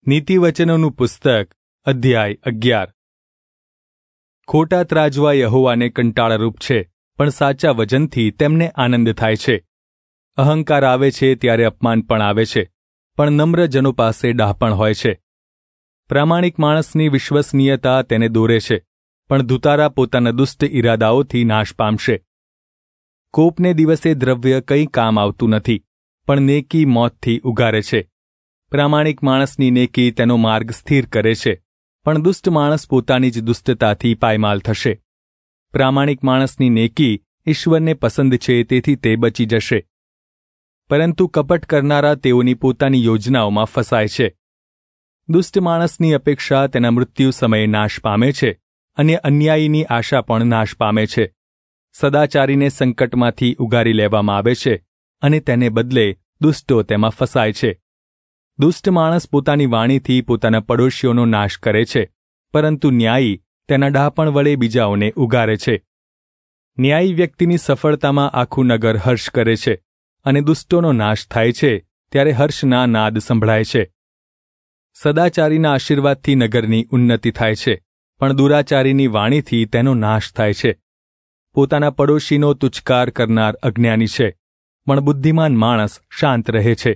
નીતિવચનોનું પુસ્તક અધ્યાય 11 ખોટા ત્રાજવા યહોવાને કંટાળારૂપ છે, પણ સાચા વજનથી તેમને આનંદ થાય છે. અહંકાર આવે છે ત્યારે અપમાન પણ આવે છે, પણ નમ્ર જનો પાસે ડહાપણ હોય છે. પ્રામાણિક માણસની વિશ્વસનીયતા તેને દોરે છે, પણ ધૂતારા પોતાના દુષ્ટ ઇરાદાઓથી નાશ પામશે. કોપને દિવસે દ્રવ્ય કંઈ કામ આવતું નથી, પણ નેકી મોતથી ઉગારે છે. પ્રામાણિક માણસની નેકી તેનો માર્ગ સ્થિર કરે છે, પણ દુષ્ટ માણસ પોતાની જ દુષ્ટતાથી પાયમાલ થશે. પ્રામાણિક માણસની નેકી ઈશ્વરને પસંદ છે, તેથી તે બચી જશે. પરંતુ કપટ કરનારા તેઓની પોતાની યોજનાઓમાં ફસાય છે. દુષ્ટ માણસની અપેક્ષા તેના મૃત્યુ સમયે નાશ પામે છે, અને અન્યાયીની આશા પણ નાશ પામે છે. સદાચારીને સંકટમાંથી ઉગારી લેવામાં આવે છે, અને તેને બદલે દુષ્ટો તેમાં ફસાય છે. દુષ્ટ માણસ પોતાની વાણીથી પોતાના પડોશીઓનો નાશ કરે છે, પરંતુ ન્યાયી તેના ડહાપણ વડે બીજાઓને ઉગારે છે. ન્યાયી વ્યક્તિની સફળતામાં આખું નગર હર્ષ કરે છે, અને દુષ્ટોનો નાશ થાય છે ત્યારે હર્ષના નાદ સંભળાય છે. સદાચારીના આશીર્વાદથી નગરની ઉન્નતિ થાય છે, પણ દુરાચારીની વાણીથી તેનો નાશ થાય છે. પોતાના પડોશીનો તુચ્છકાર કરનાર અજ્ઞાની છે, પણ બુદ્ધિમાન માણસ શાંત રહે છે.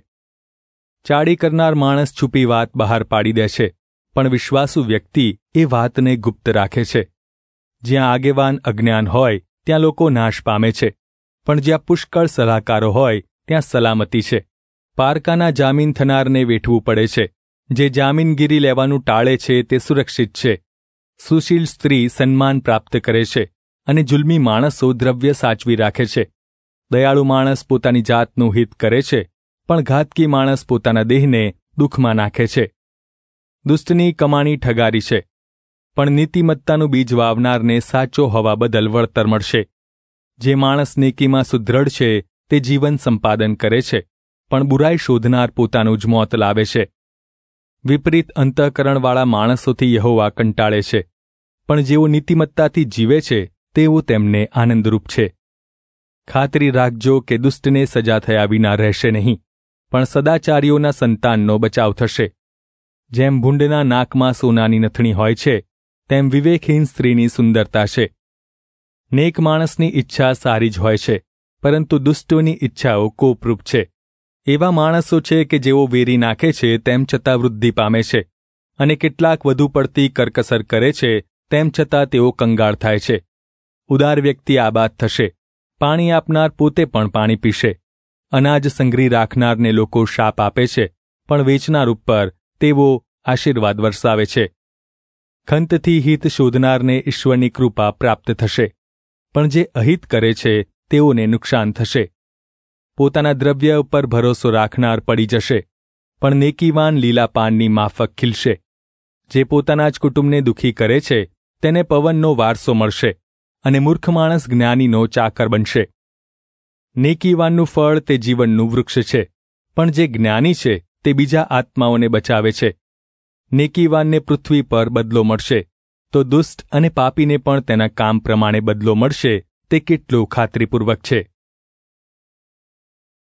ચાડી કરનાર માણસ છુપી વાત બહાર પાડી દે છે, પણ વિશ્વાસુ વ્યક્તિ એ વાતને ગુપ્ત રાખે છે. જ્યાં આગેવાન અજ્ઞાન હોય ત્યાં લોકો નાશ પામે છે, પણ જ્યાં પુષ્કળ સલાહકારો હોય ત્યાં સલામતી છે. પારકાના જામીન થનારને વેઠવું પડે છે, જે જામીનગીરી લેવાનું ટાળે છે તે સુરક્ષિત છે. સુશીલ સ્ત્રી સન્માન પ્રાપ્ત કરે છે, અને જુલ્મી માણસો દ્રવ્ય સાચવી રાખે છે. દયાળુ માણસ પોતાની જાતનું હિત કરે છે, પણ ઘાતકી માણસ પોતાના દેહને દુઃખમાં નાખે છે. દુષ્ટની કમાણી ઠગારી છે, પણ નીતિમત્તાનું બીજ વાવનારને સાચો હોવા બદલ વળતર મળશે. જે માણસ નેકીમાં સુદ્રઢ છે તે જીવન સંપાદન કરે છે, પણ બુરાઈ શોધનાર પોતાનું જ મોત લાવે છે. વિપરીત અંતઃકરણવાળા માણસોથી યહોવા કંટાળે છે, પણ જેઓ નીતિમત્તાથી જીવે છે તેઓ તેમને આનંદરૂપ છે. ખાતરી રાખજો કે દુષ્ટને સજા થયા વિના રહેશે નહીં, પણ સદાચારીઓના સંતાનનો બચાવ થશે. જેમ ભૂંડના નાકમાં સોનાની નથણી હોય છે, તેમ વિવેકહીન સ્ત્રીની સુંદરતા છે. નેક માણસની ઈચ્છા સારી જ હોય છે, પરંતુ દુષ્ટોની ઈચ્છાઓ કોપરૂપ છે. એવા માણસો છે કે જેઓ વેરી નાખે છે તેમ છતાં વૃદ્ધિ પામે છે, અને કેટલાક વધુ પડતી કરકસર કરે છે તેમ છતાં તેઓ કંગાળ થાય છે. ઉદાર વ્યક્તિ આબાદ થશે, પાણી આપનાર પોતે પણ પાણી પીશે. અનાજ સંગ્રહી રાખનારને લોકો શાપ આપે છે, પણ વેચનાર ઉપર તેઓ આશીર્વાદ વરસાવે છે. ખંતથી હિત શોધનારને ઈશ્વરની કૃપા પ્રાપ્ત થશે, પણ જે અહિત કરે છે તેઓને નુકસાન થશે. પોતાના દ્રવ્ય ઉપર ભરોસો રાખનાર પડી જશે, પણ નેકીવાન લીલા પાનની માફક ખીલશે. જે પોતાના જ કુટુંબને દુઃખી કરે છે તેને પવનનો વારસો મળશે, અને મૂર્ખ માણસ જ્ઞાનીનો ચાકર બનશે. નેકીવાનનું ફળ તે જીવનનું વૃક્ષ છે, પણ જે જ્ઞાની છે તે બીજા આત્માઓને બચાવે છે. નેકીવાનને પૃથ્વી પર બદલો મળશે, તો દુષ્ટ અને પાપીને પણ તેના કામ પ્રમાણે બદલો મળશે. તે કેટલું ખાતરીપૂર્વક છે.